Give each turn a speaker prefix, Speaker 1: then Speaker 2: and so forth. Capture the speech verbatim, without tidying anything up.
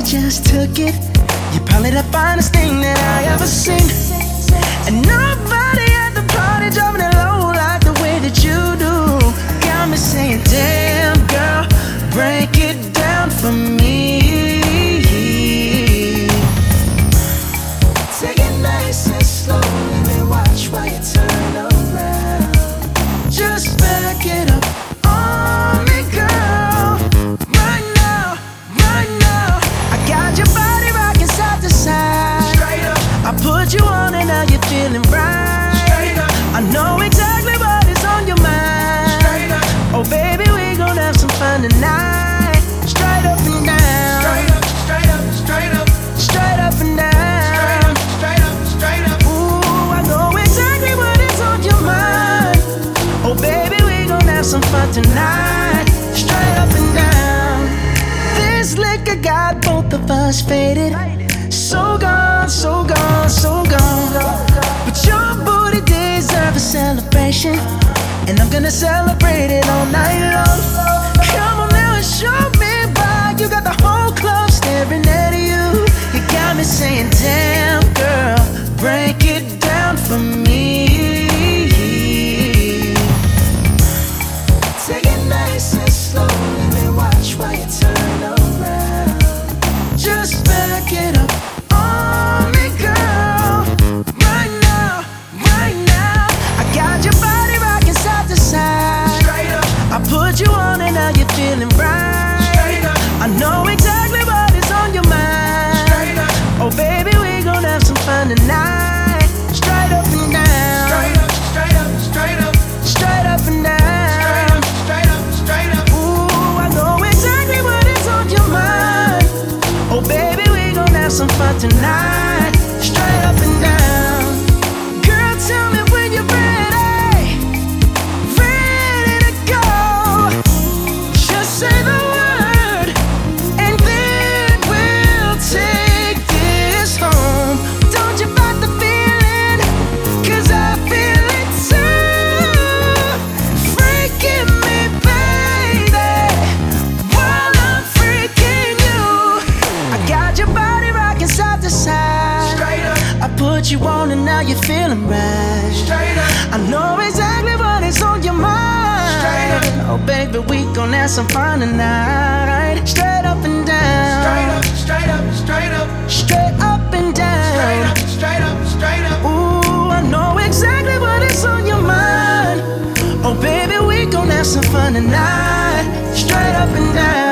Speaker 1: just took it. You're probably the finest thing that I ever seen. And nobody at the party driving it low like the way that you do. Got me saying, damn girl, break it down for me. Take it nice and slow, let me watch while you turn around. Just back it up on me, girl. Right now, right now, I got your body rocking side to side. Straight up, I put you on and now you're feeling right. Straight up, I know exactly what is on your mind. Straight up, oh baby, we gon' have some fun tonight. Straight up and down. Straight up, straight up, straight up, straight up and down. Straight up, straight up, straight up. Ooh, I know exactly what is on your mind. Oh baby, we gon' have some fun tonight. Straight up and down. This liquor got both of us faded. So gone, so gone, so gone. But your booty deserves a celebration, and I'm gonna celebrate it all night long. Come on now and show me why you got the whole club staring at you. You got me saying, damn girl, break it down for me. Take it nice and slow, let me watch while you turn around. Just back it up on me, girl. Right now, right now, I got your body rocking side to side. Straight up, I put you on and now you're feeling right. Straight up, I know exactly what is on your mind. Straight up, oh baby, we gon' have some fun tonight. Straight up and down. Straight up, straight up, straight up, straight up and down. Straight up, straight up, ooh, I know exactly what is on your mind. Oh baby, we gon' have some fun tonight. Straight up and down. Girl, tell me when you're ready. Ready to go. Just say the word, and then we'll take this home. Don't you fight the feeling, 'cause I feel it too. Freaking me, baby, while I'm freaking you. I got your body rocking side to side. Straight up, I put you on and now you're feeling right. Straight up, I know exactly what is on your mind. Straight up, oh baby, we gon' have some fun tonight. Straight up and down. Straight up, straight up, straight up, straight up and down. Straight up, straight up, straight up. Ooh, I know exactly what is on your mind. Oh baby, we gon' have some fun tonight. Straight up and down.